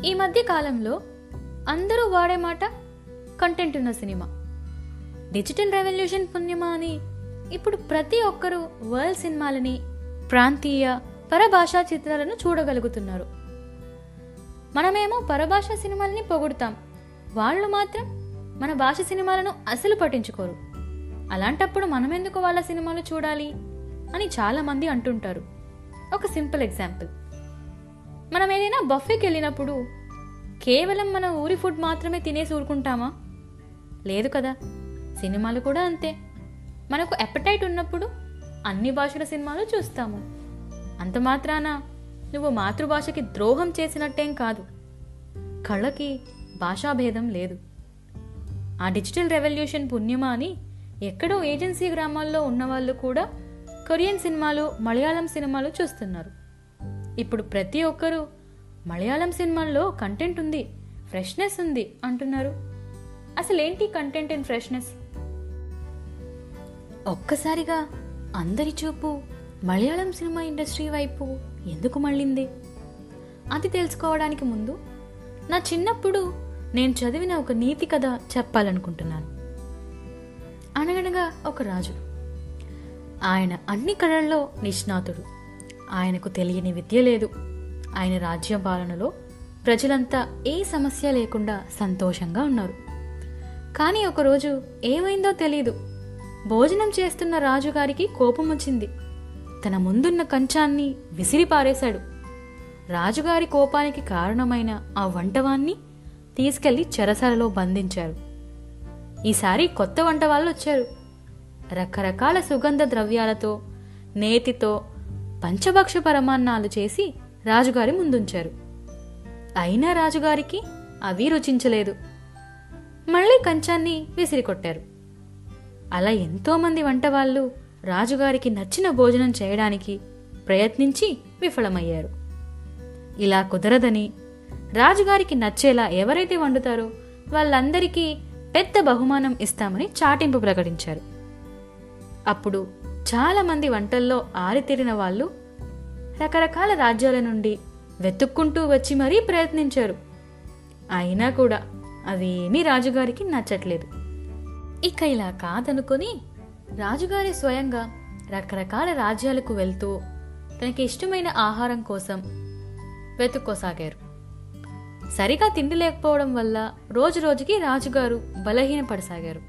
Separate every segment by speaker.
Speaker 1: ఈ మధ్య కాలంలో అందరూ వాడే మాట కంటెంట్ ఉన్న సినిమా. డిజిటల్ రెవల్యూషన్ పుణ్యమా అని ఇప్పుడు ప్రతి ఒక్కరూ వరల్డ్ సినిమాలని, ప్రాంతీయ పరభాషా చిత్రాలను చూడగలుగుతున్నారు. మనమేమో పరభాషా సినిమాలని పొగుడుతాం, వాళ్ళు మాత్రం మన భాష సినిమాలను అసలు పట్టించుకోరు. అలాంటప్పుడు మనమెందుకు వాళ్ళ సినిమాలు చూడాలి అని చాలా మంది అంటుంటారు. ఒక సింపుల్ ఎగ్జాంపుల్, మనం ఏదైనా బఫేకి వెళ్ళినప్పుడు కేవలం మన ఊరి ఫుడ్ మాత్రమే తినేసి ఊరుకుంటామా? లేదు కదా. సినిమాలు కూడా అంతే. మనకు అపెటైట్ ఉన్నప్పుడు అన్ని భాషల సినిమాలు చూస్తాము. అంత మాత్రాన నువ్వు మాతృభాషకి ద్రోహం చేసినట్టేం కాదు. కళ్ళకి భాషాభేదం లేదు. ఆ డిజిటల్ రెవల్యూషన్ పుణ్యమా అని ఎక్కడో ఏజెన్సీ గ్రామాల్లో ఉన్నవాళ్ళు కూడా కొరియన్ సినిమాలు, మలయాళం సినిమాలు చూస్తున్నారు. ఇప్పుడు ప్రతి ఒక్కరూ మలయాళం సినిమాల్లో కంటెంట్ ఉంది, ఫ్రెష్నెస్ ఉంది అంటున్నారు. అసలేంటి కంటెంట్ అండ్ ఫ్రెష్నెస్? ఒక్కసారిగా అందరి చూపు మలయాళం సినిమా ఇండస్ట్రీ వైపు ఎందుకు మళ్ళింది? అది తెలుసుకోవడానికి ముందు నా చిన్నప్పుడు నేను చదివిన ఒక నీతి కథ చెప్పాలనుకుంటున్నాను. అనగనగా ఒక రాజు. ఆయన అన్ని కళల్లో నిష్ణాతుడు. ఆయనకు తెలియని విద్య లేదు. ఆయన రాజ్య పాలనలో ప్రజలంతా ఏ సమస్య లేకుండా సంతోషంగా ఉన్నారు. కానీ ఒకరోజు ఏమైందో తెలీదు. భోజనం చేస్తున్న రాజుగారికి కోపం వచ్చింది. తన ముందున్న కంచాన్ని విసిరి పారేశాడు. రాజుగారి కోపానికి కారణమైన ఆ వంటవాన్ని తీసుకెళ్లి చెరసాలలో బంధించారు. ఈసారి కొత్త వంట వాళ్ళు వచ్చారు. రకరకాల సుగంధ ద్రవ్యాలతో, నేతితో పంచభక్ష పరమాన్నాలు చేసి రాజుగారి ముందుంచారు. అయినా రాజుగారికి అవి రుచించలేదు. మళ్ళీ కంచాన్ని విసిరికొట్టారు. అలా ఎంతోమంది వంటవాళ్ళు రాజుగారికి నచ్చిన భోజనం చేయడానికి ప్రయత్నించి విఫలమయ్యారు. ఇలా కుదరదని రాజుగారికి నచ్చేలా ఎవరైతే వండుతారో వాళ్ళందరికీ పెద్ద బహుమానం ఇస్తామని చాటింపు ప్రకటించారు. అప్పుడు చాలా మంది వంటల్లో ఆరితేరిన వాళ్ళు రకరకాల రాజ్యాల నుండి వెతుక్కుంటూ వచ్చి మరీ ప్రయత్నించారు. అయినా కూడా అవేమీ రాజుగారికి నచ్చట్లేదు. ఇక ఇలా కాదనుకొని రాజుగారి స్వయంగా రకరకాల రాజ్యాలకు వెళ్తూ తనకి ఇష్టమైన ఆహారం కోసం వెతుక్కోసాగారు. సరిగా తిండి లేకపోవడం వల్ల రోజు రోజుకి రాజుగారు బలహీనపడసాగారు.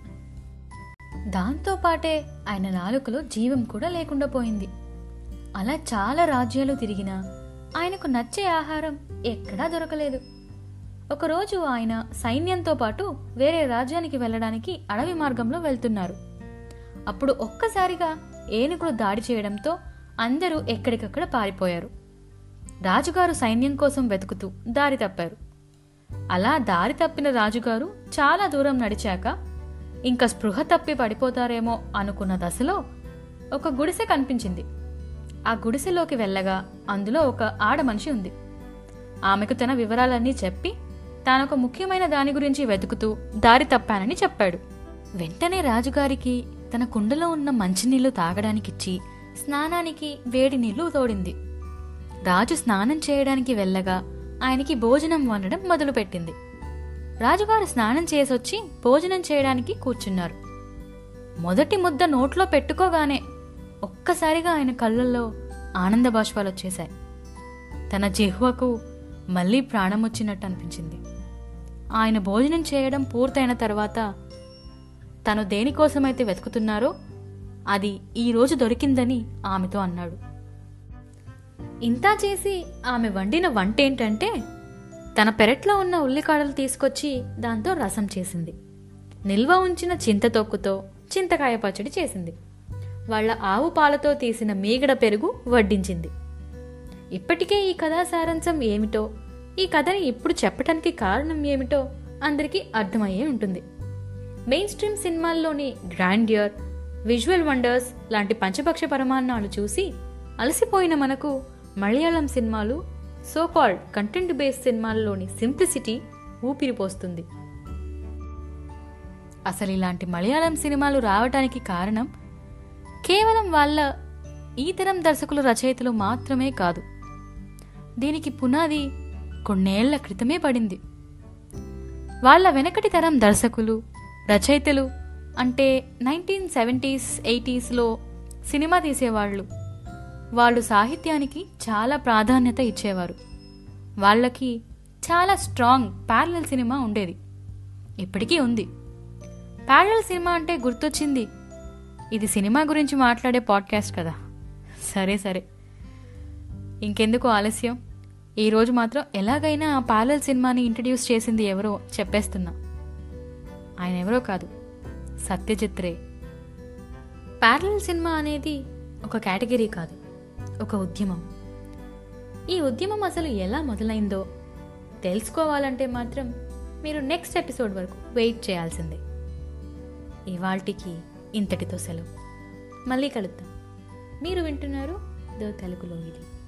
Speaker 1: దాంతోపాటే ఆయన నాలుకలో జీవం కూడా లేకుండా పోయింది. అలా చాలా రాజ్యాలు తిరిగినా ఆయనకు నచ్చే ఆహారం ఎక్కడా దొరకలేదు. ఒకరోజు ఆయన సైన్యంతో పాటు వేరే రాజ్యానికి వెళ్ళడానికి అడవి మార్గంలో వెళ్తున్నారు. అప్పుడు ఒక్కసారిగా ఏనుగులు దాడి చేయడంతో అందరూ ఎక్కడికక్కడ పారిపోయారు. రాజుగారు సైన్యం కోసం వెతుకుతూ దారి తప్పారు. అలా దారి తప్పిన రాజుగారు చాలా దూరం నడిచాక ఇంకా స్పృహ తప్పి పడిపోతారేమో అనుకున్న దశలో ఒక గుడిసె కనిపించింది. ఆ గుడిసెలోకి వెళ్ళగా అందులో ఒక ఆడ మనిషి ఉంది. ఆమెకు తన వివరాలన్నీ చెప్పి తానొక ముఖ్యమైన దాని గురించి వెతుకుతూ దారి తప్పానని చెప్పాడు. వెంటనే రాజుగారికి తన కుండలో ఉన్న మంచినీళ్లు తాగడానికిచ్చి స్నానానికి వేడి నీళ్లు తోడింది. రాజు స్నానం చేయడానికి వెళ్ళగా ఆయనకి భోజనం వండడం మొదలుపెట్టింది. రాజుగారు స్నానం చేసొచ్చి భోజనం చేయడానికి కూర్చున్నారు. మొదటి ముద్ద నోట్లో పెట్టుకోగానే ఒక్కసారిగా ఆయన కళ్ళల్లో ఆనంద బాష్పాలు వచ్చేశాయి. తన జిహ్వకు మళ్లీ ప్రాణం వచ్చినట్టు అనిపించింది. ఆయన భోజనం చేయడం పూర్తయిన తర్వాత తను దేనికోసమైతే వెతుకుతున్నారో అది ఈ రోజు దొరికిందని ఆమెతో అన్నాడు. ఇంతా చేసి ఆమె వండిన వంటేంటంటే తన పెరట్లో ఉన్న ఉల్లికాడలు తీసుకొచ్చి దాంతో రసం చేసింది. నిల్వ ఉంచిన చింతతొక్కుతో చింతకాయ పచ్చడి చేసింది. వాళ్ళ ఆవు పాలతో తీసిన మీగడ పెరుగు వడ్డించింది. ఇప్పటికే ఈ కథా సారాంశం ఏమిటో, ఈ కథని ఇప్పుడు చెప్పటానికి కారణం ఏమిటో అందరికీ అర్థమయ్యే ఉంటుంది. మెయిన్ స్ట్రీమ్ సినిమాల్లోని గ్రాండియర్, విజువల్ వండర్స్ లాంటి పంచభక్ష పరమాన్నాలు చూసి అలసిపోయిన మనకు మలయాళం సినిమాలు, సోకాల్డ్ కంటెంట్ బేస్డ్ సినిమాల్లోని సింప్లిసిటీ ఊపిరిపోస్తుంది. అసలు ఇలాంటి మలయాళం సినిమాలు రావటానికి కారణం కేవలం వాళ్ళ ఈ తరం దర్శకులు, రచయితలు మాత్రమే కాదు. దీనికి పునాది కొన్నేళ్ల క్రితమే పడింది. వాళ్ళ వెనకటి తరం దర్శకులు, రచయితలు అంటే 1970s, 80sలో సినిమా తీసేవాళ్ళు. వాళ్ళు సాహిత్యానికి చాలా ప్రాధాన్యత ఇచ్చేవారు. వాళ్ళకి చాలా స్ట్రాంగ్ ప్యారలల్ సినిమా ఉండేది, ఇప్పటికీ ఉంది. ప్యారలల్ సినిమా అంటే గుర్తొచ్చింది, ఇది సినిమా గురించి మాట్లాడే పాడ్కాస్ట్ కదా. సరే ఇంకెందుకు ఆలస్యం, ఈరోజు మాత్రం ఎలాగైనా ఆ ప్యారలల్ సినిమాని ఇంట్రడ్యూస్ చేసింది ఎవరో చెప్పేస్తున్నా. ఆయన ఎవరో కాదు, సత్యజిత్ రే. ప్యారలల్ సినిమా అనేది ఒక కేటగిరీ కాదు, ఒక ఉద్యమం. ఈ ఉద్యమం అసలు ఎలా మొదలైందో తెలుసుకోవాలంటే మాత్రం మీరు నెక్స్ట్ ఎపిసోడ్ వరకు వెయిట్ చేయాల్సిందే. ఇవాల్టికి ఇంతటితో సెలవు. మళ్ళీ కలుద్దాం. మీరు వింటున్నారు ద తెలుగులో ఇది.